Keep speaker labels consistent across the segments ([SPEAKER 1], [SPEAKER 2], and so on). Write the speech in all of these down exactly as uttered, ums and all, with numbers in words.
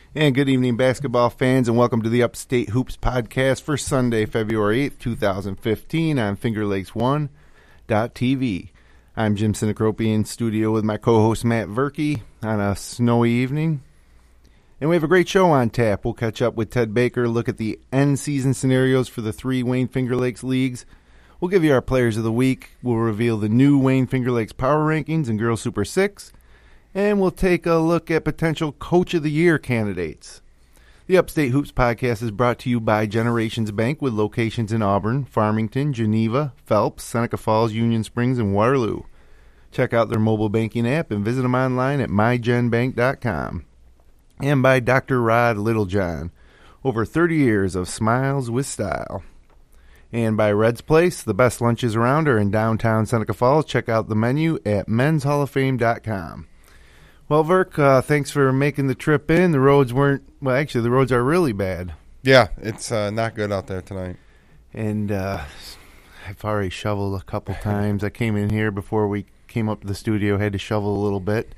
[SPEAKER 1] And good evening, basketball fans, and welcome to the Upstate Hoops podcast for Sunday, February eighth, twenty fifteen on Finger Lakes one dot T V. I'm Jim Sinacropi in studio with my co-host Matt Verkey on a snowy evening. And we have a great show on tap. We'll catch up with Ted Baker, look at the end season scenarios for the three Wayne Finger Lakes leagues. We'll give you our players of the week. We'll reveal the new Wayne Finger Lakes power rankings and Girls Super six. And we'll take a look at potential Coach of the Year candidates. The Upstate Hoops podcast is brought to you by Generations Bank with locations in Auburn, Farmington, Geneva, Phelps, Seneca Falls, Union Springs, and Waterloo. Check out their mobile banking app and visit them online at my gen bank dot com. And by Doctor Rod Littlejohn, over thirty years of smiles with style. And by Red's Place, the best lunches around are in downtown Seneca Falls. Check out the menu at mens hall of fame dot com. Well, Verk, uh, thanks for making the trip in. The roads weren't, well, actually, the roads are really bad.
[SPEAKER 2] Yeah, it's uh, not good out there tonight.
[SPEAKER 1] And uh, I've already shoveled a couple times. I came in here before we came up to the studio, had to shovel a little bit.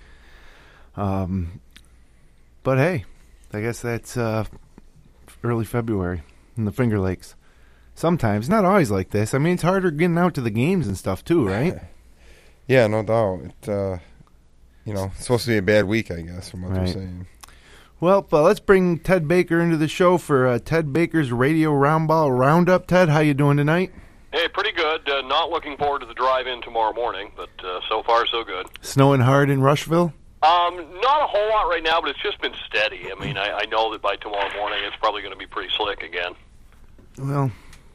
[SPEAKER 1] Um, but, hey, I guess that's uh, early February in the Finger Lakes. Sometimes, not always like this. I mean, it's harder getting out to the games and stuff, too, right?
[SPEAKER 2] Yeah, no doubt. It, uh, you know, it's supposed to be a bad week, I guess, from what
[SPEAKER 1] right.
[SPEAKER 2] they're saying.
[SPEAKER 1] Well, uh, let's bring Ted Baker into the show for uh, Ted Baker's Radio Roundball Roundup. Ted, how you doing tonight?
[SPEAKER 3] Hey, pretty good. Uh, not looking forward to the drive-in tomorrow morning, but uh, so far so good.
[SPEAKER 1] Snowing hard in Rushville?
[SPEAKER 3] Um, not a whole lot right now, but it's just been steady. I mean, I, I know that by tomorrow morning it's probably going to be pretty slick again.
[SPEAKER 1] Well,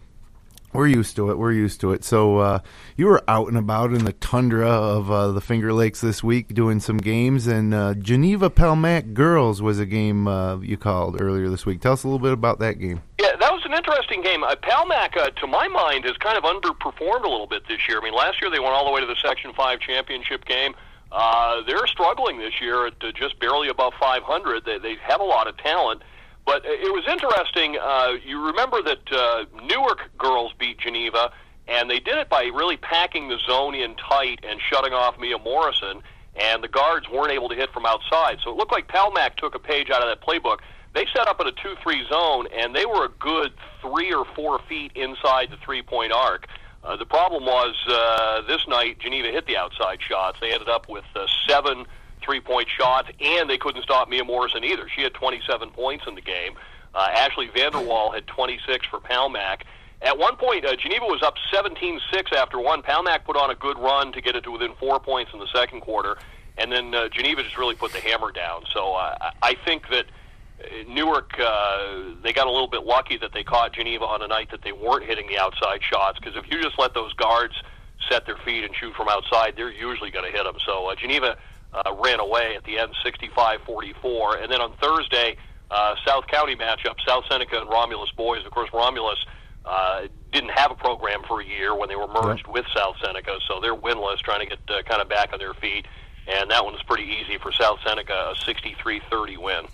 [SPEAKER 1] we're used to it. We're used to it. So uh, you were out and about in the tundra of uh, the Finger Lakes this week doing some games, and uh, Geneva-Pelmac Girls was a game uh, you called earlier this week. Tell us a little bit about that game.
[SPEAKER 3] Yeah, that was an interesting game. Uh, Pelmac, uh, to my mind, has kind of underperformed a little bit this year. I mean, last year they went all the way to the Section five championship game. Uh, they're struggling this year at uh, just barely above five hundred. They, they have a lot of talent. But it was interesting. Uh, you remember that uh, Newark girls beat Geneva, and they did it by really packing the zone in tight and shutting off Mia Morrison, and the guards weren't able to hit from outside. So it looked like Pelmac took a page out of that playbook. They set up in a two three zone, and they were a good three or four feet inside the three-point arc. Uh, the problem was uh, this night Geneva hit the outside shots. They ended up with uh, seven three-point shots, and they couldn't stop Mia Morrison either. She had twenty-seven points in the game. Uh, Ashley Vanderwall had twenty-six for Pelmac. At one point, uh, Geneva was up seventeen six after one. Pelmac put on a good run to get it to within four points in the second quarter, and then uh, Geneva just really put the hammer down. So uh, I think that Newark, uh, they got a little bit lucky that they caught Geneva on a night that they weren't hitting the outside shots, because if you just let those guards set their feet and shoot from outside, they're usually going to hit them. So uh, Geneva Uh, ran away at the end, sixty-five forty-four. And then on Thursday, uh, South County matchup, South Seneca and Romulus boys. Of course, Romulus uh, didn't have a program for a year when they were merged with South Seneca, so they're winless, trying to get uh, kind of back on their feet. And that one was pretty easy for South Seneca, a sixty-three thirty win.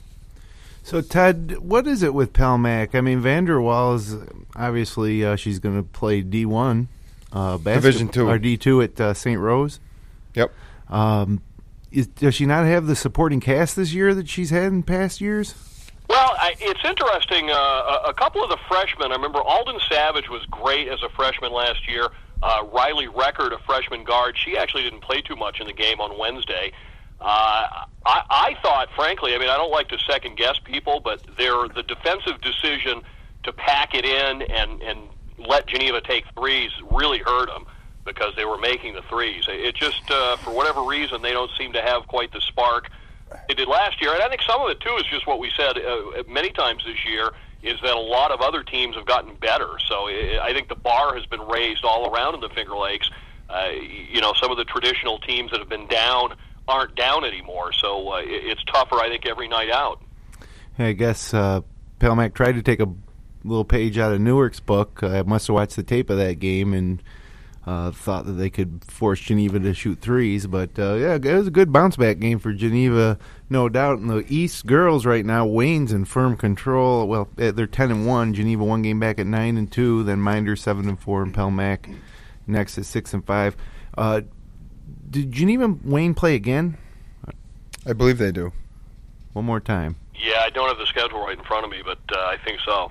[SPEAKER 1] So, Ted, what is it with Pelmac? I mean, Vanderwall is obviously uh, she's going to play D one, uh,
[SPEAKER 2] Division two,
[SPEAKER 1] or D two at uh, Saint Rose.
[SPEAKER 2] Yep.
[SPEAKER 1] Um, is, does she not have the supporting cast this year that she's had in past years?
[SPEAKER 3] Well, I, it's interesting. Uh, a, a couple of the freshmen, I remember Alden Savage was great as a freshman last year. Uh, Riley Record, a freshman guard, she actually didn't play too much in the game on Wednesday. Uh, I, I thought, frankly, I mean, I don't like to second-guess people, but their the defensive decision to pack it in and, and let Geneva take threes really hurt them, because they were making the threes. It just, uh, for whatever reason, they don't seem to have quite the spark they did last year. And I think some of it, too, is just what we said uh, many times this year, is that a lot of other teams have gotten better. So it, I think the bar has been raised all around in the Finger Lakes. Uh, you know, some of the traditional teams that have been down aren't down anymore. So uh, it, it's tougher, I think, every night out.
[SPEAKER 1] I guess uh, Pelmac tried to take a little page out of Newark's book. I must have watched the tape of that game and Uh, thought that they could force Geneva to shoot threes, but uh, yeah, it was a good bounce-back game for Geneva, no doubt. In the East girls right now, Wayne's in firm control. Well, they're ten and one. Geneva one game back at nine and two. Then Minder seven and four, and Pelmac next at six and five. Uh, did Geneva Wayne play again?
[SPEAKER 2] I believe they do.
[SPEAKER 1] One more time.
[SPEAKER 3] Yeah, I don't have the schedule right in front of me, but uh, I think so.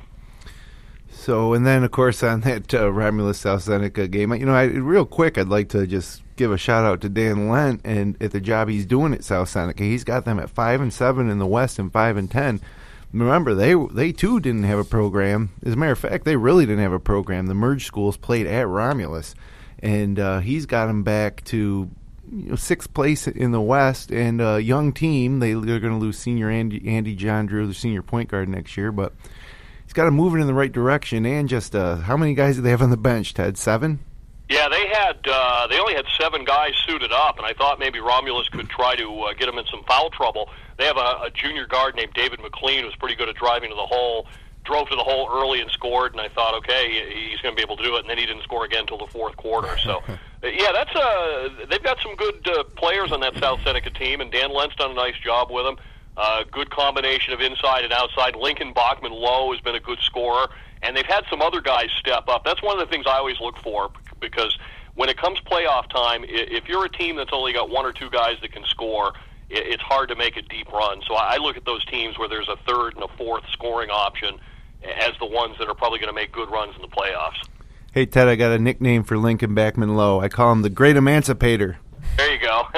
[SPEAKER 1] So, and then, of course, on that uh, Romulus-South Seneca game, you know, I, real quick, I'd like to just give a shout-out to Dan Lent and at the job he's doing at South Seneca. He's got them at five and seven in the West and five and ten. Remember, they they too didn't have a program. As a matter of fact, they really didn't have a program. The merged schools played at Romulus, and uh, he's got them back to you know, sixth place in the West. And a young team. They they're going to lose senior Andy Andy John Drew, the senior point guard next year, but he's got them moving in the right direction. And just uh, how many guys do they have on the bench? Ted, seven.
[SPEAKER 3] Yeah, they had uh, they only had seven guys suited up, and I thought maybe Romulus could try to uh, get them in some foul trouble. They have a, a junior guard named David McLean who's pretty good at driving to the hole, drove to the hole early and scored, and I thought, okay, he's going to be able to do it, and then he didn't score again until the fourth quarter. So, yeah, that's uh, they've got some good uh, players on that South Seneca team, and Dan Lent's done a nice job with them. Uh, good combination of inside and outside. Lincoln Bachman Lowe has been a good scorer, and they've had some other guys step up. That's one of the things I always look for, because when it comes playoff time, if you're a team that's only got one or two guys that can score, it's hard to make a deep run. So I look at those teams where there's a third and a fourth scoring option as the ones that are probably going to make good runs in the playoffs.
[SPEAKER 1] Hey, Ted, I got a nickname for Lincoln Bachman Lowe. I call him the Great Emancipator.
[SPEAKER 3] There you go.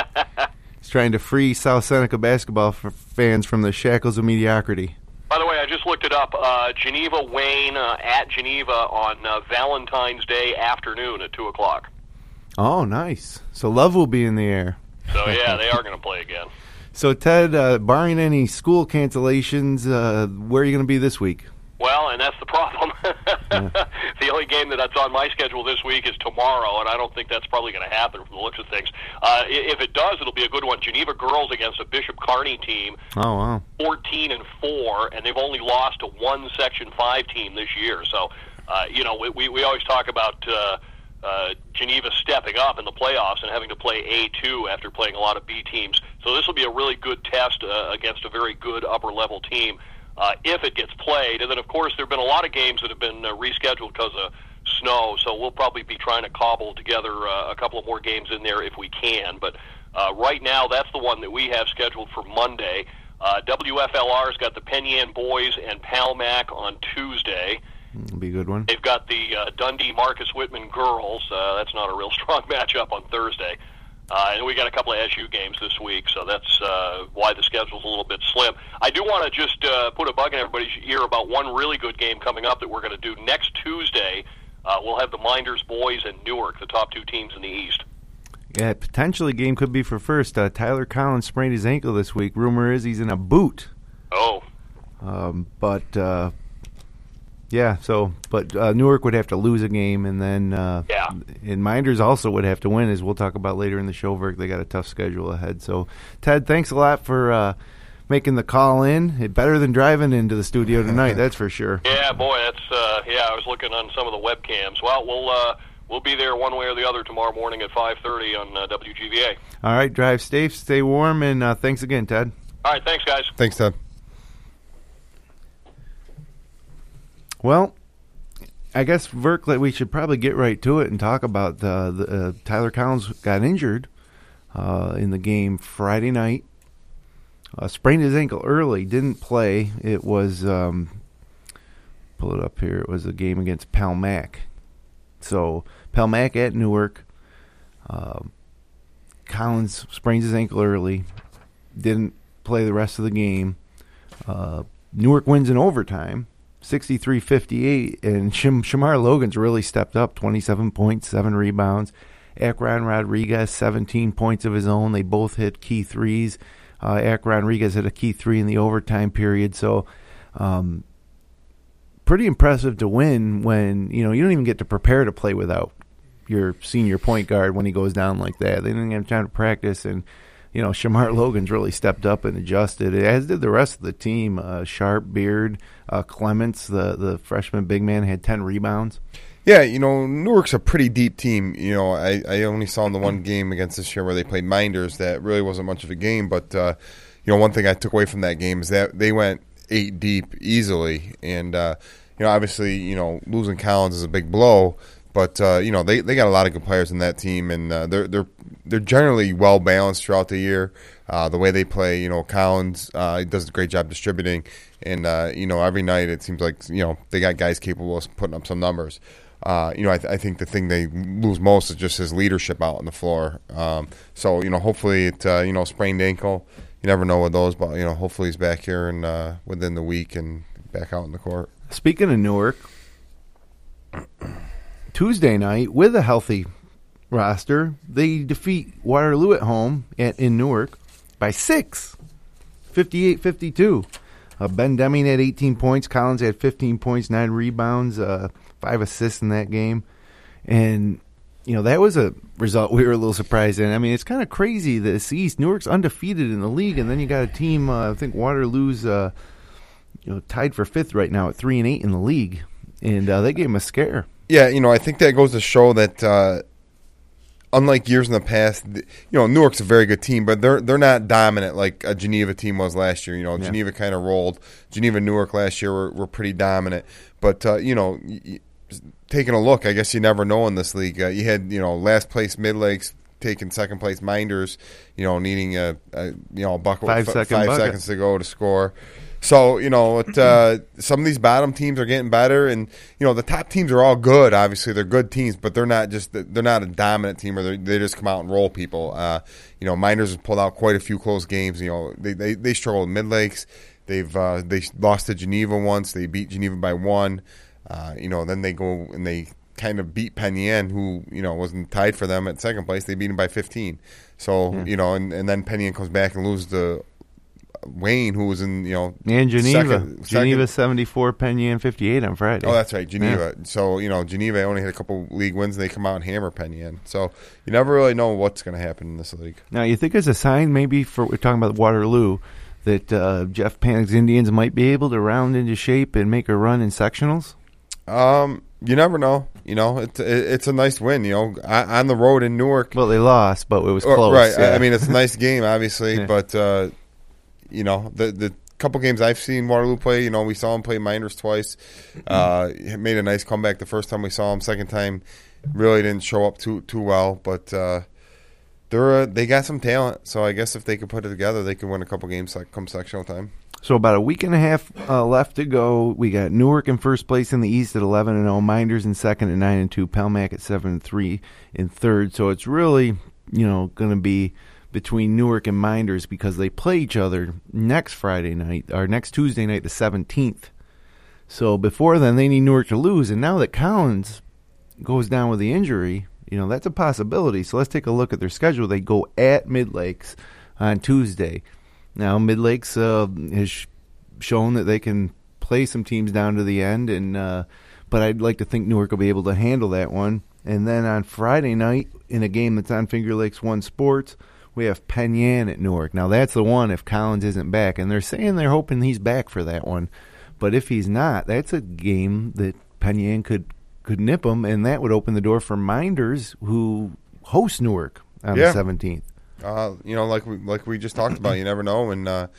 [SPEAKER 1] He's trying to free South Seneca basketball for fans from the shackles of mediocrity.
[SPEAKER 3] By the way, I just looked it up. Uh, Geneva Wayne uh, at Geneva on uh, Valentine's Day afternoon at two o'clock.
[SPEAKER 1] Oh, nice. So Love will be in the air.
[SPEAKER 3] So, yeah, they are going to play again.
[SPEAKER 1] So, Ted, uh, barring any school cancellations, uh, where are you going to be this week?
[SPEAKER 3] Well, and that's the problem.
[SPEAKER 1] Yeah.
[SPEAKER 3] The only game that's on my schedule this week is tomorrow, and I don't think that's probably going to happen from the looks of things. Uh, if it does, it'll be a good one. Geneva girls against a Bishop Kearney team.
[SPEAKER 1] Oh, wow.
[SPEAKER 3] fourteen and four, and they've only lost to one Section five team this year. So, uh, you know, we, we always talk about uh, uh, Geneva stepping up in the playoffs and having to play A two after playing a lot of B teams. So this will be a really good test uh, against a very good upper-level team. Uh, if it gets played. And then, of course, there have been a lot of games that have been uh, rescheduled because of snow, so we'll probably be trying to cobble together uh, a couple of more games in there if we can. But uh, right now, that's the one that we have scheduled for Monday. Uh, W F L R's got the Penn Yan boys and Palmac on Tuesday.
[SPEAKER 1] It'll be a good one.
[SPEAKER 3] They've got the uh, Dundee Marcus Whitman girls. Uh, that's not a real strong matchup on Thursday. Uh, and we got a couple of S U games this week, so that's uh, why the schedule's a little bit slim. I do want to just uh, put a bug in everybody's ear about one really good game coming up that we're going to do next Tuesday. Uh, we'll have the Minders boys and Newark, the top two teams in the East.
[SPEAKER 1] Yeah, potentially game could be for first. Uh, Tyler Collins sprained his ankle this week. Rumor is he's in a boot.
[SPEAKER 3] Oh.
[SPEAKER 1] Um, but, uh, yeah, so, but uh, Newark would have to lose a game, and then uh,
[SPEAKER 3] yeah.
[SPEAKER 1] and Minders also would have to win, as we'll talk about later in the show. They got a tough schedule ahead. So, Ted, thanks a lot for uh, making the call in. It, better than driving into the studio tonight, that's for sure.
[SPEAKER 3] Yeah, boy, that's uh, yeah. I was looking on some of the webcams. Well, we'll uh, we'll be there one way or the other tomorrow morning at five thirty on uh, W G V A.
[SPEAKER 1] All right, drive safe, stay warm, and uh, thanks again, Ted.
[SPEAKER 3] All right, thanks, guys.
[SPEAKER 2] Thanks, Ted.
[SPEAKER 1] Well, I guess, Verk, that we should probably get right to it and talk about the, the uh, Tyler Collins got injured uh, in the game Friday night. Uh, sprained his ankle early, didn't play. It was, um, pull it up here, it was a game against Palmac. So, Palmac at Newark. Uh, Collins sprains his ankle early, didn't play the rest of the game. Uh, Newark wins in overtime. sixty-three fifty-eight, and Shim, Shamar Logan's really stepped up, twenty-seven points, seven rebounds. Akron Rodriguez, seventeen points of his own. They both hit key threes. Uh, Akron Rodriguez hit a key three in the overtime period. So, um, pretty impressive to win when, you know, you don't even get to prepare to play without your senior point guard when he goes down like that. They didn't have time to practice, and you know, Shamar Logan's really stepped up and adjusted, as did the rest of the team. Uh, Sharp, Beard, uh, Clements, the, the freshman big man, had ten rebounds.
[SPEAKER 2] Yeah, you know, Newark's a pretty deep team. You know, I, I only saw in the one game against this year where they played Minders that really wasn't much of a game. But, uh, you know, one thing I took away from that game is that they went eight deep easily. And, uh, you know, obviously, you know, losing Collins is a big blow. But, uh, you know, they, they got a lot of good players in that team, and uh, they're they're they're generally well balanced throughout the year. Uh, the way they play, you know, Collins uh, does a great job distributing, and uh, you know, every night it seems like you know they got guys capable of putting up some numbers. Uh, you know, I, th- I think the thing they lose most is just his leadership out on the floor. Um, so you know, hopefully it uh, you know sprained ankle. You never know with those, but you know, hopefully he's back here and uh, within the week and back out in the court.
[SPEAKER 1] Speaking of Newark, Tuesday night with a healthy roster, they defeat Waterloo at home at in Newark by six, fifty-eight fifty-two. Uh, Ben Deming had eighteen points. Collins had fifteen points, nine rebounds, uh, five assists in that game. And, you know, that was a result we were a little surprised in. I mean, it's kind of crazy this East. Newark's undefeated in the league, and then you got a team, uh, I think Waterloo's uh, you know, tied for fifth right now at three and eight in the league. And uh, they gave them a scare.
[SPEAKER 2] Yeah, you know, I think that goes to show that uh, unlike years in the past, you know, Newark's a very good team, but they're they're not dominant like a Geneva team was last year. You know, yeah. Geneva kind of rolled. Geneva and Newark last year were, were pretty dominant. But, uh, you know, y- taking a look, I guess you never know in this league. Uh, you had, you know, last place Mid Lakes taking second place Minders, you know, needing a, a you know, a bucket
[SPEAKER 1] five,
[SPEAKER 2] with
[SPEAKER 1] second
[SPEAKER 2] five
[SPEAKER 1] bucket.
[SPEAKER 2] seconds to go to score. So, you know, it, uh, some of these bottom teams are getting better, and, you know, the top teams are all good, obviously. They're good teams, but they're not just they're not a dominant team, or they just come out and roll people. Uh, you know, Minders have pulled out quite a few close games. You know, they they, they struggle with Mid Lakes. They've uh, they lost to Geneva once. They beat Geneva by one. Uh, you know, then they go and they kind of beat Penn Yan, who, you know, wasn't tied for them at second place. They beat him by fifteen. So,
[SPEAKER 1] yeah.
[SPEAKER 2] you know, and, and then Penn Yan comes back and loses to Wayne, who was in, you know,
[SPEAKER 1] and Geneva,
[SPEAKER 2] second,
[SPEAKER 1] Geneva
[SPEAKER 2] second.
[SPEAKER 1] seventy-four, Penn Yan fifty-eight on Friday.
[SPEAKER 2] Oh, that's right, Geneva.
[SPEAKER 1] Yeah.
[SPEAKER 2] So, you know, Geneva only had a couple league wins, and they come out and hammer Penn Yan. So you never really know what's going to happen in this league.
[SPEAKER 1] Now, you think it's a sign, maybe for we're talking about Waterloo, that uh, Jeff Panik's Indians might be able to round into shape and make a run in sectionals?
[SPEAKER 2] Um, you never know. You know, it's it, it's a nice win. You know, on the road in Newark.
[SPEAKER 1] Well, they lost, but it was
[SPEAKER 2] or,
[SPEAKER 1] close.
[SPEAKER 2] Right.
[SPEAKER 1] Yeah.
[SPEAKER 2] I mean, it's a nice game, obviously,
[SPEAKER 1] yeah.
[SPEAKER 2] but. Uh, You know, the the couple games I've seen Waterloo play, you know, we saw him play Minders twice. Uh, he made a nice comeback the first time we saw him. Second time, really didn't show up too too well. But uh, they're uh, they got some talent. So I guess if they could put it together, they could win a couple games like come sectional time.
[SPEAKER 1] So about a week and a half uh, left to go. We got Newark in first place in the East at eleven and oh, Minders in second at nine and two, Pelmac at seven and three in third. So it's really, you know, going to be between Newark and Minders because they play each other next Friday night, or next Tuesday night, the seventeenth. So before then, they need Newark to lose. And now that Collins goes down with the injury, you know, that's a possibility. So let's take a look at their schedule. They go at Mid Lakes on Tuesday. Now, Mid Lakes uh, has sh- shown that they can play some teams down to the end, and uh, but I'd like to think Newark will be able to handle that one. And then on Friday night, in a game that's on Finger Lakes One Sports, we have Penn Yan at Newark. Now, that's the one if Collins isn't back. And they're saying they're hoping he's back for that one. But if he's not, that's a game that Penn Yan could, could nip him, and that would open the door for Minders, who host Newark on
[SPEAKER 2] yeah.
[SPEAKER 1] the seventeenth.
[SPEAKER 2] Uh, you know, like we, like we just talked about, you never know. And, uh,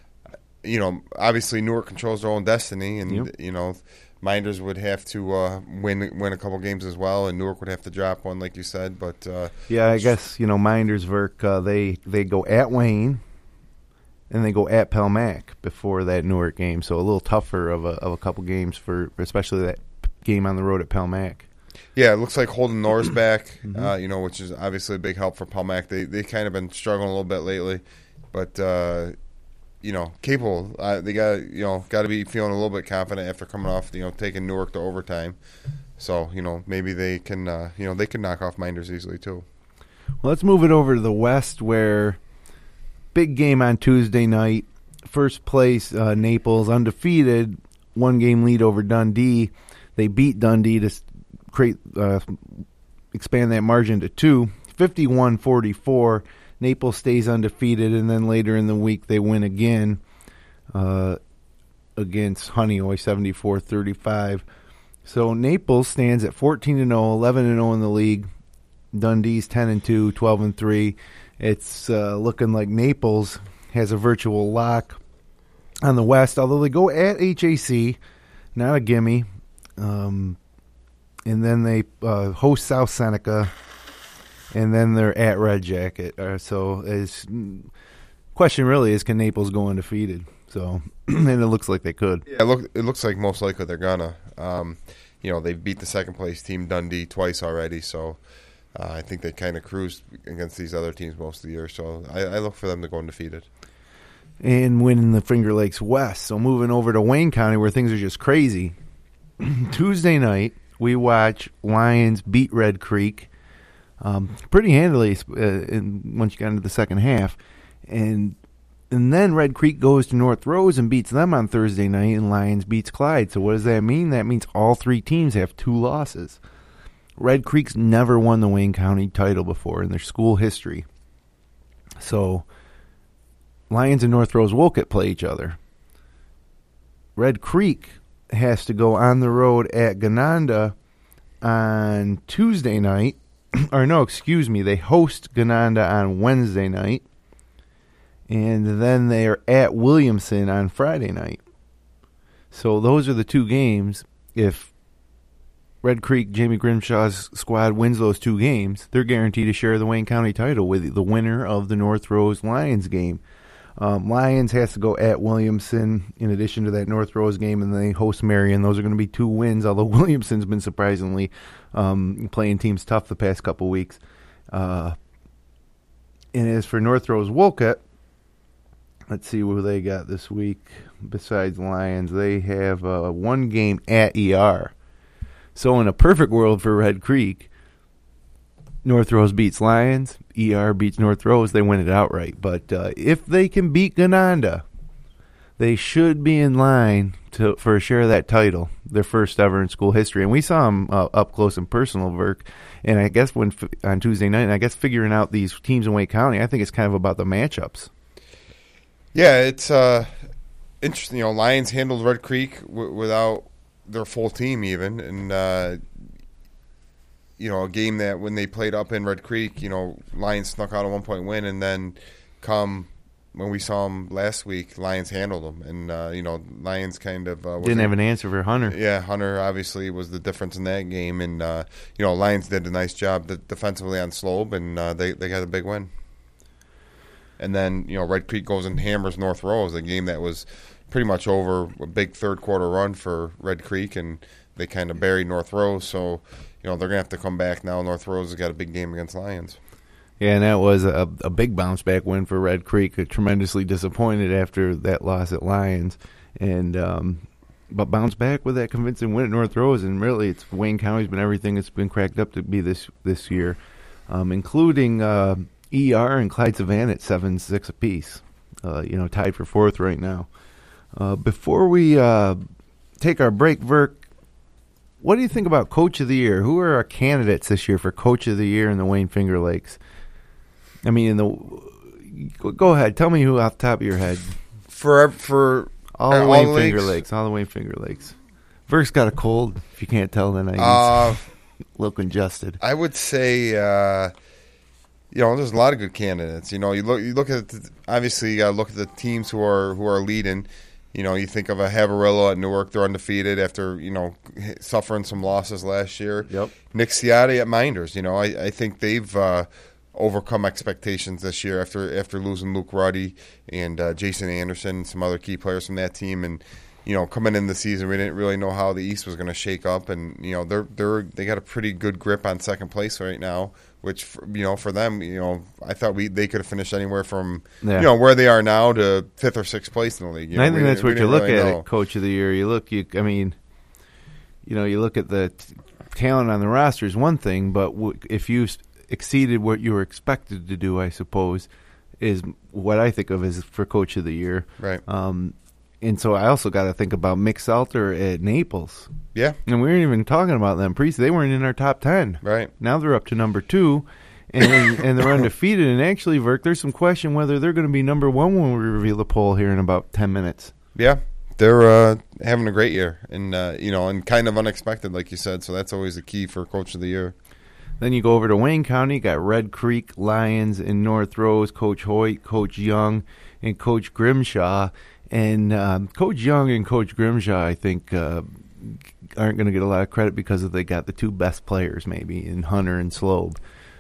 [SPEAKER 2] you know, obviously Newark controls their own destiny. And,
[SPEAKER 1] Yep.
[SPEAKER 2] you know, Minders would have to uh, win win a couple games as well, and Newark would have to drop one, like you said. But uh,
[SPEAKER 1] yeah, I guess, you know, Minders, Verk, uh, they, they go at Wayne, and they go at Pelmac before that Newark game. So a little tougher of a of a couple games for, especially that game on the road at Pelmac.
[SPEAKER 2] Yeah, it looks like Holden Norris back,
[SPEAKER 1] Mm-hmm.
[SPEAKER 2] uh, you know, which is obviously a big help for Pelmac. They they kind of been struggling a little bit lately, but uh, you know, capable. Uh, they got you know got to be feeling a little bit confident after coming off, you know, taking Newark to overtime. So you know maybe they can uh, you know they can knock off Minders easily too.
[SPEAKER 1] Well, let's move it over to the West, where big game on Tuesday night. First place, uh, Naples, undefeated, one game lead over Dundee. They beat Dundee to create uh, expand that margin to two, fifty-one forty-four. Naples stays undefeated, and then later in the week they win again uh, against Honeoye, seventy-four thirty-five. So Naples stands at fourteen and oh, eleven and oh in the league. Dundee's ten and two, twelve and three. It's uh, looking like Naples has a virtual lock on the West, although they go at H A C, not a gimme. Um, and then they uh, host South Seneca. and then they're at Red Jacket. Uh, so, is question really is, can Naples go undefeated? So, and it looks like they could.
[SPEAKER 2] Yeah, it, look, it looks like most likely they're gonna. Um, you know, they've beat the second place team Dundee twice already, so uh, I think they kind of cruised against these other teams most of the year. So I, I look for them to go undefeated.
[SPEAKER 1] And winning the Finger Lakes West. So moving over to Wayne County where things are just crazy. Tuesday night, we watch Lions beat Red Creek um, pretty handily uh, in, once you got into the second half. And and then Red Creek goes to North Rose and beats them on Thursday night, and Lions beats Clyde. So what does that mean? That means all three teams have two losses. Red Creek's never won the Wayne County title before in their school history. So Lions and North Rose Wolcott play each other. Red Creek has to go on the road at Gananda on Tuesday night. Or no, excuse me, they host Gananda on Wednesday night. And then they are at Williamson on Friday night. So those are the two games. If Red Creek, Jamie Grimshaw's squad wins those two games, they're guaranteed to share the Wayne County title with the winner of the North Rose Lions game. Um, Lions has to go at Williamson in addition to that North Rose game, and they host Marion. Those are going to be two wins, although Williamson's been surprisingly um, playing teams tough the past couple weeks. Uh, and as for North Rose Wolcott, let's see who they got this week besides Lions. They have uh, one game at E R. So in a perfect world for Red Creek, North Rose beats Lions, E R beats North Rose, they win it outright. But uh, if they can beat Gananda, they should be in line to for a share of that title, their first ever in school history. And we saw them uh, up close and personal, Verk. And I guess when on Tuesday night, and I guess figuring out these teams in Wayne County, I think it's kind of about the matchups.
[SPEAKER 2] Yeah, it's uh, interesting. You know, Lions handled Red Creek w- without their full team even, and uh, you know, a game that when they played up in Red Creek, you know, Lions snuck out a one-point win, and then come when we saw them last week, Lions handled them, and uh, you know, Lions kind of uh,
[SPEAKER 1] didn't have an answer for Hunter.
[SPEAKER 2] Yeah, Hunter obviously was the difference in that game, and uh, you know, Lions did a nice job defensively on Slobe, and uh, they they got a big win. And then, you know, Red Creek goes and hammers North Rose, a game that was pretty much over, a big third quarter run for Red Creek, and they kind of buried North Rose. So, you know, they're going to have to come back now. North Rose has got a big game against Lions.
[SPEAKER 1] Yeah, and that was a, a big bounce-back win for Red Creek. Tremendously disappointed after that loss at Lions. and um, But bounce back with that convincing win at North Rose. And really, it's Wayne County's been everything it's been cracked up to be this, this year, um, including uh, – E R and Clyde Savannah at seven six apiece, uh, you know, tied for fourth right now. Uh, before we uh, take our break, Verk, what do you think about Coach of the Year? Who are our candidates this year for Coach of the Year in the Wayne Finger Lakes? I mean, in the go ahead, tell me who off the top of your head.
[SPEAKER 2] For for
[SPEAKER 1] all the Wayne Finger Lakes, all the Wayne Finger Lakes. Verk's got a cold. If you can't tell, then I uh, a little congested.
[SPEAKER 2] I would say. Uh, You know, there's a lot of good candidates. You know, you look, you look at the, obviously you got to look at the teams who are who are leading. You know, you think of a Havarillo at Newark; they're undefeated after you know suffering some losses last year.
[SPEAKER 1] Yep.
[SPEAKER 2] Nick Ciotti at Minders. You know, I, I think they've uh, overcome expectations this year after after losing Luke Ruddy and uh, Jason Anderson and some other key players from that team. And you know, coming in the season, we didn't really know how the East was going to shake up. And you know, they're they're they got a pretty good grip on second place right now. Which, you know, for them, you know, I thought we they could have finished anywhere from, yeah. you know, where they are now to fifth or sixth place in the league. You know,
[SPEAKER 1] I think
[SPEAKER 2] we,
[SPEAKER 1] that's what you look
[SPEAKER 2] really
[SPEAKER 1] at
[SPEAKER 2] know.
[SPEAKER 1] it, Coach of the Year. You look, you, I mean, you know, you look at the t- talent on the roster is one thing, but w- if you exceeded what you were expected to do, I suppose, is what I think of as for Coach of the Year.
[SPEAKER 2] Right.
[SPEAKER 1] Um, and so I also got to think about Mick Salter at Naples.
[SPEAKER 2] Yeah.
[SPEAKER 1] And we weren't even talking about them. Pre- they weren't in our top ten.
[SPEAKER 2] Right.
[SPEAKER 1] Now they're up to number two, and and they're undefeated. And actually, Verk, there's some question whether they're going to be number one when we reveal the poll here in about ten minutes.
[SPEAKER 2] Yeah. They're uh, having a great year, and uh, you know, and kind of unexpected, like you said. So that's always the key for Coach of the Year.
[SPEAKER 1] Then you go over to Wayne County, got Red Creek, Lions, and North Rose, Coach Hoyt, Coach Young, and Coach Grimshaw. And um, Coach Young and Coach Grimshaw, I think, uh, aren't going to get a lot of credit because they got the two best players, maybe, in Hunter and Slobe.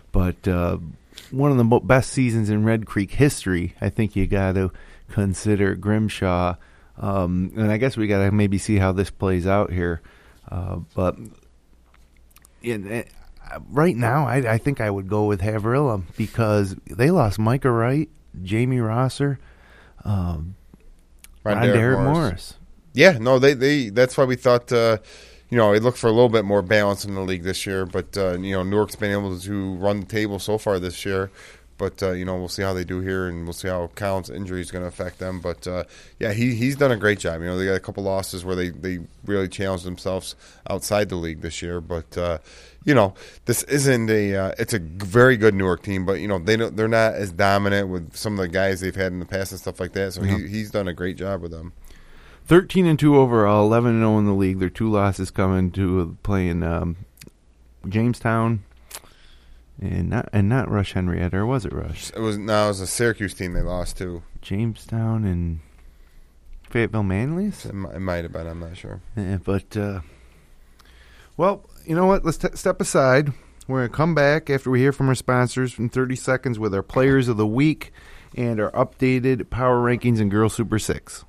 [SPEAKER 1] but uh, one of the mo- best seasons in Red Creek history. I think you got to consider Grimshaw, um, and I guess we got to maybe see how this plays out here. Uh, but in, uh, right now, I, I think I would go with Haverilla because they lost Micah Wright, Jamie Rosser, um,
[SPEAKER 2] Ron
[SPEAKER 1] Ron
[SPEAKER 2] Derrick
[SPEAKER 1] Derrick
[SPEAKER 2] Morris.
[SPEAKER 1] Morris.
[SPEAKER 2] Yeah, no, they, they that's why we thought, uh, you know, it looked for a little bit more balance in the league this year. But, uh, you know, Newark's been able to run the table so far this year. But, uh, you know, we'll see how they do here, and we'll see how Collins' injury is going to affect them. But, uh, yeah, he he's done a great job. You know, they got a couple losses where they, they really challenged themselves outside the league this year. But, uh, you know, this isn't a uh, – it's a very good Newark team. But, you know, they don't, they're not as dominant with some of the guys they've had in the past and stuff like that. So
[SPEAKER 1] Mm-hmm.
[SPEAKER 2] he, he's done a great job with them.
[SPEAKER 1] thirteen and two overall, eleven and oh in the league. Their two losses coming to playing um, Jamestown and not and not Rush Henrietta, or was it Rush?
[SPEAKER 2] It was no, it was a Syracuse team they lost to.
[SPEAKER 1] Jamestown and Fayetteville Manlius?
[SPEAKER 2] It, might, it might have been. I'm not sure.
[SPEAKER 1] Yeah, but, uh, well, you know what? Let's t- step aside. We're going to come back after we hear from our sponsors in thirty seconds with our Players of the Week and our updated power rankings in Girls Super six.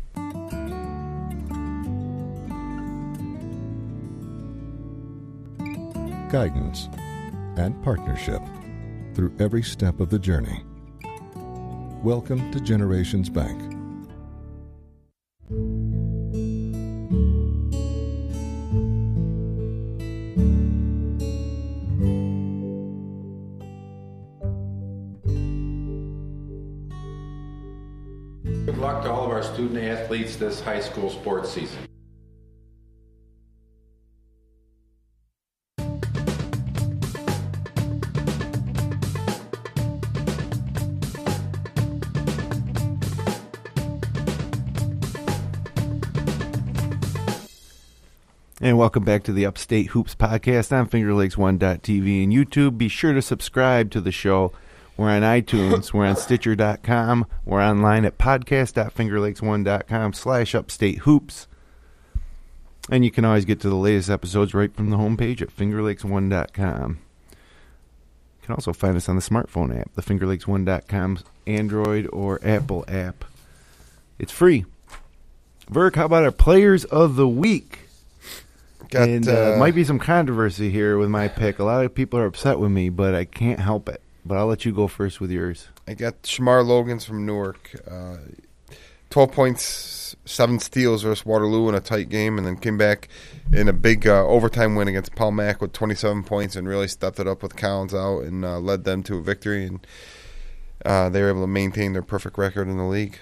[SPEAKER 4] Guidance and partnership through every step of the journey. Welcome to Generations Bank.
[SPEAKER 5] Good luck to all of our student athletes this high school sports season.
[SPEAKER 1] And welcome back to the Upstate Hoops Podcast on Finger Lakes one dot T V and YouTube. Be sure to subscribe to the show. We're on iTunes. We're on Stitcher dot com. We're online at podcast dot finger lakes one dot com slash upstate hoops. And you can always get to the latest episodes right from the homepage at finger lakes one dot com. You can also find us on the smartphone app, the finger lakes one dot com Android or Apple app. It's free. Verk, how about our Players of the Week?
[SPEAKER 2] Got,
[SPEAKER 1] and uh,
[SPEAKER 2] uh,
[SPEAKER 1] might be some controversy here with my pick. A lot of people are upset with me, but I can't help it. But I'll let you go first with yours.
[SPEAKER 2] I got Shamar Logans from Newark. Uh, twelve points, seven steals versus Waterloo in a tight game, and then came back in a big uh, overtime win against Paul Mac with twenty-seven points and really stepped it up with Collins out and uh, led them to a victory. And uh, they were able to maintain their perfect record in the league.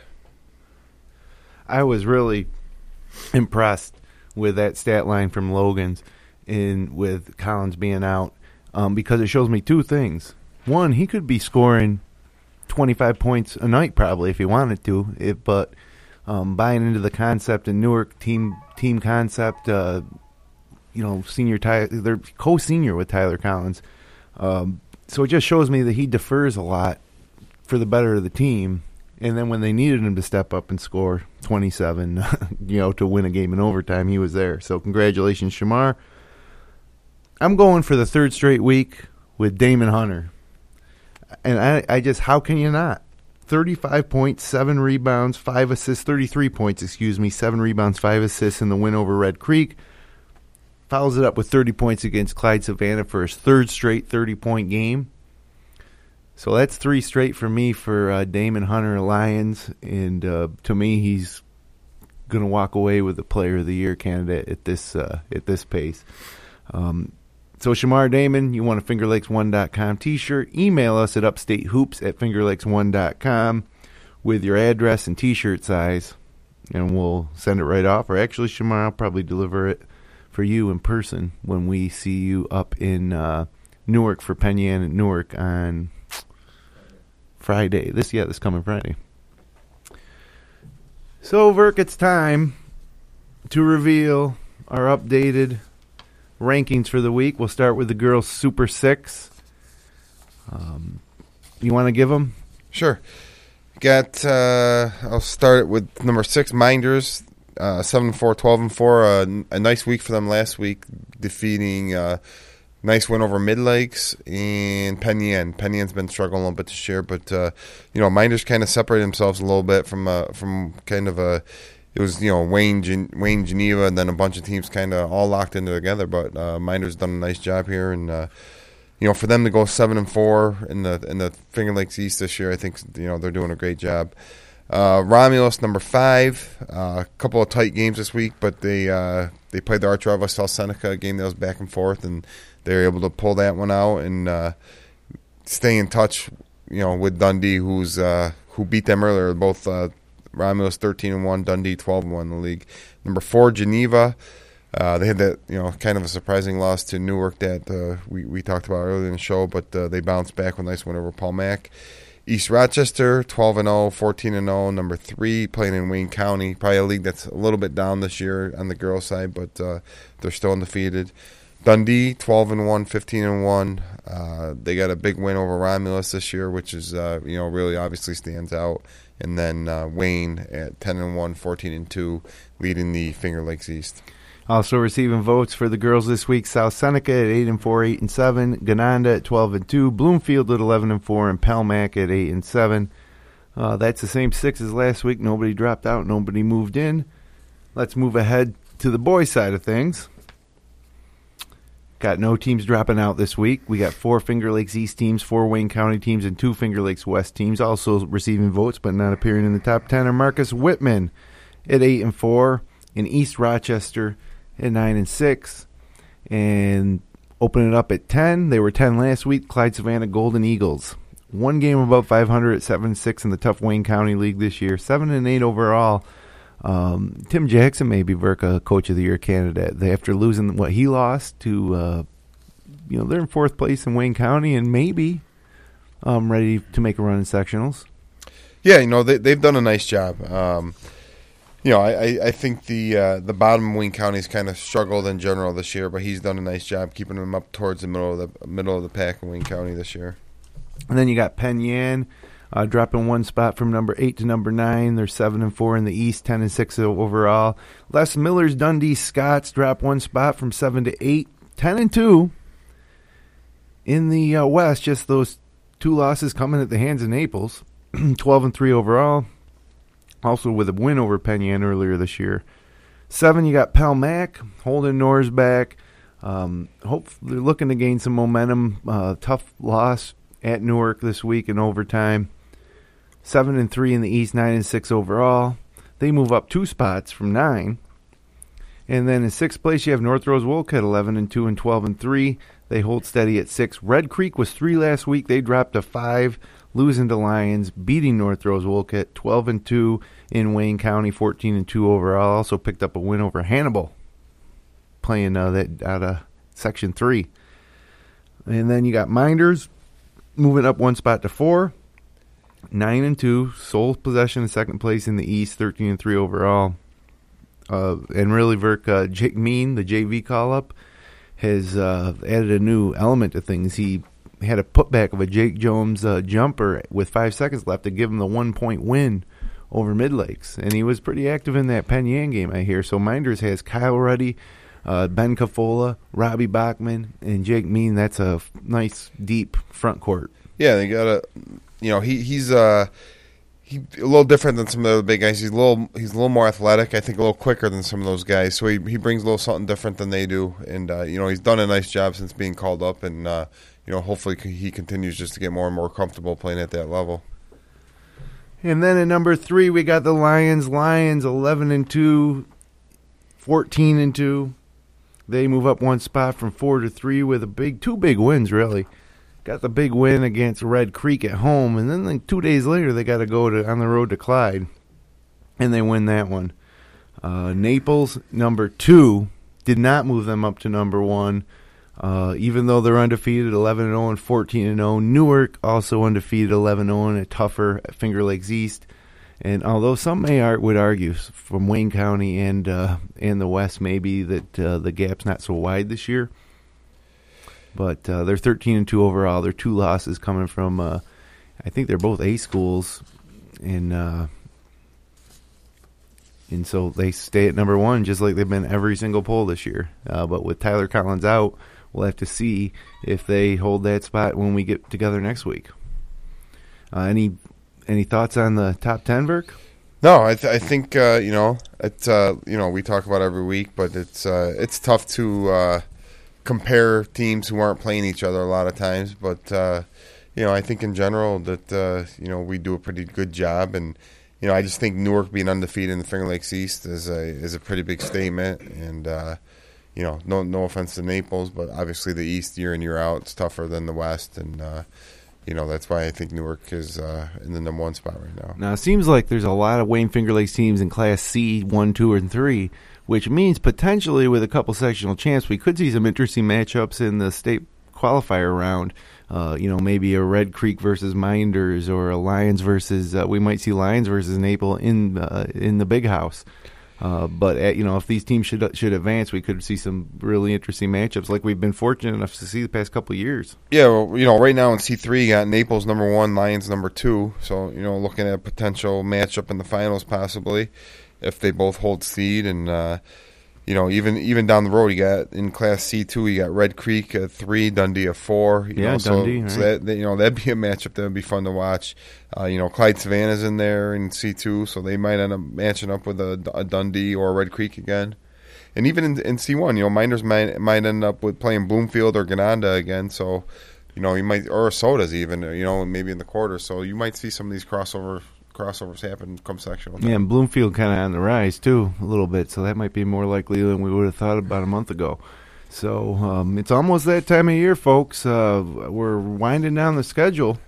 [SPEAKER 1] I was really impressed with that stat line from Logan's and with Collins being out um, because it shows me two things. One, he could be scoring twenty-five points a night probably if he wanted to, if, but um, buying into the concept in Newark team team concept, uh, you know, senior Ty- they're co-senior with Tyler Collins. Um, so it just shows me that he defers a lot for the better of the team. And then when they needed him to step up and score twenty-seven, you know, to win a game in overtime, he was there. So congratulations, Shamar. I'm going for the third straight week with Damon Hunter. And I, I just, how can you not? thirty-five points, seven rebounds, five assists, thirty-three points, excuse me, seven rebounds, five assists in the win over Red Creek. Follows it up with thirty points against Clyde Savannah for his third straight thirty-point game. So that's three straight for me for uh, Damon Hunter Lions, and uh, to me, he's going to walk away with the Player of the Year candidate at this uh, at this pace. Um, so Shamar Damon, you want a finger lakes one dot com T-shirt? Email us at upstatehoops at finger lakes one dot com with your address and T-shirt size, and we'll send it right off. Or actually, Shamar, I'll probably deliver it for you in person when we see you up in uh, Newark for Penn Yan at Newark on Friday. This, yeah, this coming Friday. So, Verk, it's time to reveal our updated rankings for the week. We'll start with the girls' Super Six. Um, you want to give them?
[SPEAKER 2] Sure. Got. Uh, I'll start with number six, Minders, uh, seven and four, twelve and four. Uh, a nice week for them last week, defeating uh, nice win over Mid Lakes and Penn Yan. Penn Yan's been struggling a little bit this year, but uh, you know, Minders kind of separated themselves a little bit from uh, from kind of a. It was, you know, Wayne, Gen- Wayne, Geneva, and then a bunch of teams kind of all locked into together. But uh, Minders done a nice job here, and uh, you know, for them to go seven and four in the in the Finger Lakes East this year, I think, you know, they're doing a great job. Uh, Romulus number five, a uh, couple of tight games this week, but they uh, they played the arch rival South Seneca, a game that was back and forth, and they were able to pull that one out and uh, stay in touch, you know, with Dundee, who's uh, who beat them earlier. Both uh, Romulus thirteen and one, Dundee twelve and one in the league. Number four, Geneva. Uh, they had that, you know, kind of a surprising loss to Newark that uh, we we talked about earlier in the show, but uh, they bounced back with a nice win over Paul Mac. East Rochester, twelve and oh, fourteen and oh, number three, playing in Wayne County. Probably a league that's a little bit down this year on the girls' side, but uh, they're still undefeated. Dundee, twelve and one, fifteen and one. Uh, they got a big win over Romulus this year, which is, uh, you know, really obviously stands out. And then uh, Wayne at ten and one, fourteen and two, leading the Finger Lakes East.
[SPEAKER 1] Also receiving votes for the girls this week: South Seneca at eight and four, eight and seven, Gananda at twelve and two, Bloomfield at eleven and four, and Pelmac at eight and seven. Uh, that's the same six as last week. Nobody dropped out. Nobody moved in. Let's move ahead to the boys' side of things. Got no teams dropping out this week. We got four Finger Lakes East teams, four Wayne County teams, and two Finger Lakes West teams. Also receiving votes but not appearing in the top ten are Marcus Whitman at eight and four, and East Rochester at nine and six, and opening it up at ten. They were ten last week. Clyde Savannah Golden Eagles, one game above five hundred at seven and six in the tough Wayne County League this year. Seven and eight overall. Um, Tim Jackson may be Verka Coach of the Year candidate. They, after losing what he lost to, uh, you know, they're in fourth place in Wayne County and maybe um, ready to make a run in sectionals.
[SPEAKER 2] Yeah, you know, they they've done a nice job. Um, You know, I, I think the uh, the bottom of Wayne County's kind of struggled in general this year, but he's done a nice job keeping them up towards the middle of the middle of the pack in Wayne County this year.
[SPEAKER 1] And then you got Penn Yan uh, dropping one spot from number eight to number nine. They're seven and four in the East, ten and six overall. Les Miller's Dundee Scots drop one spot from seven to eight, ten and two in the uh, West. Just those two losses coming at the hands of Naples, twelve and three overall. Also with a win over Penn Yan earlier this year. Seven, you got Pelmac, holding Norris back. Um, hope they're looking to gain some momentum. Uh, tough loss at Newark this week in overtime. Seven and three in the East, nine and six overall. They move up two spots from nine. And then in sixth place, you have North Rose Wolcott, eleven and two and twelve and three. They hold steady at six. Red Creek was three last week. They dropped to five. Losing to Lions, beating North Rose Wolcott, twelve and two in Wayne County, fourteen and two overall. Also picked up a win over Hannibal, playing uh, that out of Section three. And then you got Minders moving up one spot to four, nine and two, sole possession in second place in the East, thirteen and three overall. Uh, and really, Verk, uh, Jake Mean, the J V call-up, has uh, added a new element to things. He had a putback of a Jake Jones uh, jumper with five seconds left to give him the one-point win over Mid Lakes. And he was pretty active in that Penn Yan game, I hear. So Minders has Kyle Ruddy, uh, Ben Cafola, Robbie Bachman, and Jake Mean. That's a f- nice, deep front court.
[SPEAKER 2] Yeah, they got a, you know, he he's uh, he, a little different than some of the other big guys. He's a little he's a little more athletic. I think a little quicker than some of those guys. So he he brings a little something different than they do. And uh, you know, he's done a nice job since being called up. And uh, you know, hopefully he continues just to get more and more comfortable playing at that level.
[SPEAKER 1] And then at number three, we got the Lions. Lions eleven and two, fourteen and two. They move up one spot from four to three with a big two big wins, really. Got the big win against Red Creek at home, and then like two days later they got to go to on the road to Clyde, and they win that one. Uh, Naples, number two, did not move them up to number one. Uh, even though they're undefeated, eleven and oh and fourteen and oh. Newark also undefeated, eleven and oh, and a tougher at Finger Lakes East. And although some may ar- would argue from Wayne County and uh, and the West maybe that uh, the gap's not so wide this year, but uh, they're thirteen and two overall. Their two losses coming from, uh, I think they're both A schools, and uh, and so they stay at number one just like they've been every single poll this year. Uh, but with Tyler Collins out, we'll have to see if they hold that spot when we get together next week. Uh, any any thoughts on the top ten, Virk?
[SPEAKER 2] No, I, th- I think uh, you know it's uh, you know we talk about it every week, but it's uh, it's tough to uh, compare teams who aren't playing each other a lot of times. But uh, you know, I think in general that uh, you know we do a pretty good job, and you know I just think Newark being undefeated in the Finger Lakes East is a is a pretty big statement. And uh, you know, no no offense to Naples, but obviously the East year in year out is tougher than the West, and uh, you know that's why I think Newark is uh, in the number one spot right now.
[SPEAKER 1] Now it seems like there's a lot of Wayne Finger Lakes teams in Class C one, two, and three, which means potentially with a couple sectional champs, we could see some interesting matchups in the state qualifier round. Uh, you know, maybe a Red Creek versus Minders, or a Lions versus. Uh, we might see Lions versus Naples in uh, in the Big House. Uh, but uh, you know, if these teams should should advance, we could see some really interesting matchups, like we've been fortunate enough to see the past couple of years.
[SPEAKER 2] Yeah, well, you know, right now in C three, you got Naples number one, Lions number two. So you know, looking at a potential matchup in the finals, possibly, if they both hold seed. And uh, you know, even even down the road, you got in Class C two, you got Red Creek at three, Dundee at four. You
[SPEAKER 1] yeah,
[SPEAKER 2] know,
[SPEAKER 1] Dundee.
[SPEAKER 2] So,
[SPEAKER 1] right.
[SPEAKER 2] so that, that you know that'd be a matchup that would be fun to watch. Uh, you know, Clyde Savannah's in there in C two, so they might end up matching up with a, a Dundee or a Red Creek again. And even in, in C one, you know, Minders might might end up with playing Bloomfield or Gananda again. So, you know, you might or Sodas even, you know, maybe in the quarters. So you might see some of these crossover crossovers happen come sectional.
[SPEAKER 1] Yeah, and Bloomfield kind of on the rise too a little bit, so that might be more likely than we would have thought about a month ago. So um, it's almost that time of year, folks. Uh, we're winding down the schedule.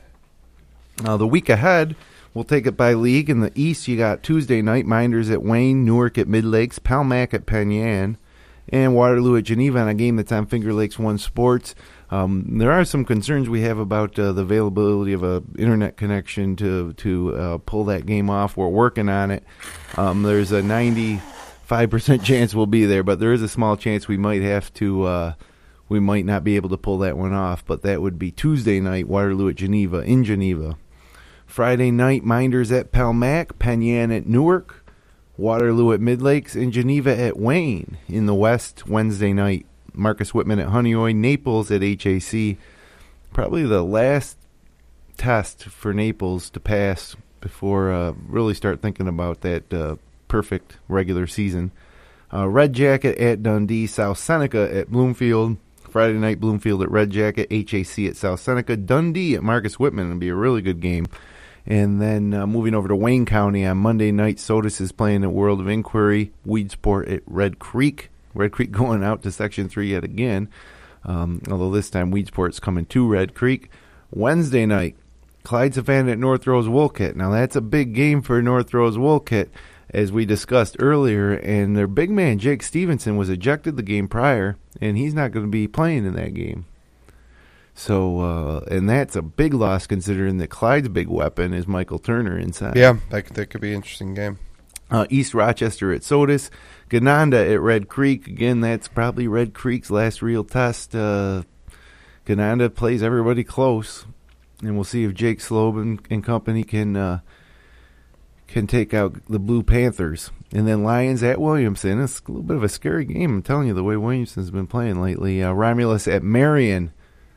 [SPEAKER 1] Uh, the week ahead, we'll take it by league. In the East, you got Tuesday night, Minders at Wayne, Newark at Mid Lakes, Palmac at Penn Yan, and Waterloo at Geneva on a game that's on Finger Lakes One Sports. Um, there are some concerns we have about uh, the availability of a internet connection to to uh, pull that game off. We're working on it. Um, there's a ninety-five percent chance we'll be there, but there is a small chance we might have to. Uh, we might not be able to pull that one off. But that would be Tuesday night, Waterloo at Geneva in Geneva. Friday night, Minders at Palmac, Penn Yan at Newark, Waterloo at Mid Lakes, and Geneva at Wayne. In the West, Wednesday night, Marcus Whitman at Honeoye, Naples at H A C. Probably the last test for Naples to pass before uh, really start thinking about that uh, perfect regular season. Uh, Red Jacket at Dundee, South Seneca at Bloomfield. Friday night, Bloomfield at Red Jacket, H A C at South Seneca, Dundee at Marcus Whitman. It'll be a really good game. And then uh, moving over to Wayne County on Monday night, Sodas is playing at World of Inquiry, Weedsport at Red Creek. Red Creek going out to Section three yet again, um, although this time Weedsport's coming to Red Creek. Wednesday night, Clyde Savannah at North Rose Wolcott. Now that's a big game for North Rose Wolcott, as we discussed earlier, and their big man, Jake Stevenson, was ejected the game prior, and he's not going to be playing in that game. So, uh, and that's a big loss considering that Clyde's big weapon is Michael Turner inside.
[SPEAKER 2] Yeah, that, that could be an interesting game.
[SPEAKER 1] Uh, East Rochester at Sodas, Gananda at Red Creek. Again, that's probably Red Creek's last real test. Uh, Gananda plays everybody close, and we'll see if Jake Slobe and, and company can uh, can take out the Blue Panthers. And then Lions at Williamson. It's a little bit of a scary game, I'm telling you, the way Williamson's been playing lately. Uh, Romulus at Marion.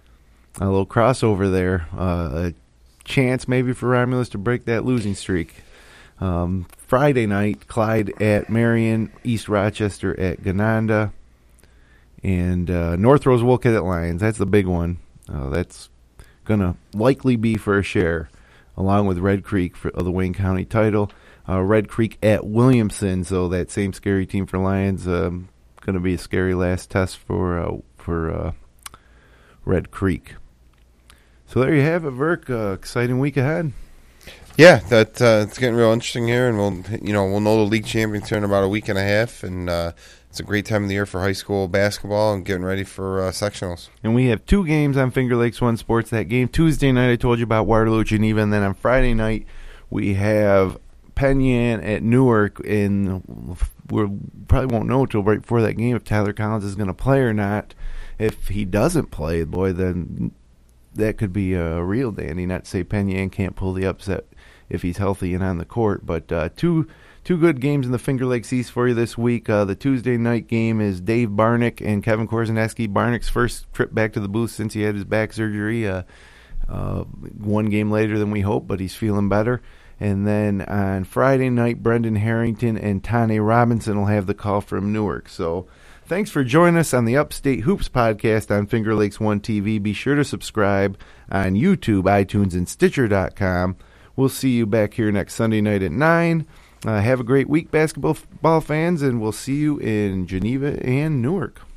[SPEAKER 1] A little crossover there. Uh, a chance maybe for Romulus to break that losing streak. Um, Friday night, Clyde at Marion, East Rochester at Gananda, and uh, North Rose Wolcott at Lions. That's the big one. Uh, that's going to likely be for a share, along with Red Creek for the Wayne County title. Uh, Red Creek at Williamson, so that same scary team for Lions. Um, going to be a scary last test for uh, for uh, Red Creek. So there you have it, Virk. Uh, exciting week ahead.
[SPEAKER 2] Yeah, that uh, it's getting real interesting here, and we'll you know we'll know the league champions here in about a week and a half, and uh, it's a great time of the year for high school basketball and getting ready for uh, sectionals.
[SPEAKER 1] And we have two games on Finger Lakes One Sports that game. Tuesday night, I told you about Waterloo, Geneva, and then on Friday night we have Penn Yan at Newark, and we probably won't know until right before that game if Tyler Collins is going to play or not. If he doesn't play, boy, then that could be a real dandy. Not to say Penn Yan can't pull the upset if he's healthy and on the court, but uh, two Two good games in the Finger Lakes East for you this week. Uh, the Tuesday night game is Dave Barnick and Kevin Korzaneski. Barnick's first trip back to the booth since he had his back surgery. Uh, uh, one game later than we hoped, but he's feeling better. And then on Friday night, Brendan Harrington and Tane Robinson will have the call from Newark. So thanks for joining us on the Upstate Hoops podcast on Finger Lakes One T V. Be sure to subscribe on YouTube, iTunes, and Stitcher dot com. We'll see you back here next Sunday night at nine. Uh, have a great week, basketball ball fans, and we'll see you in Geneva and Newark.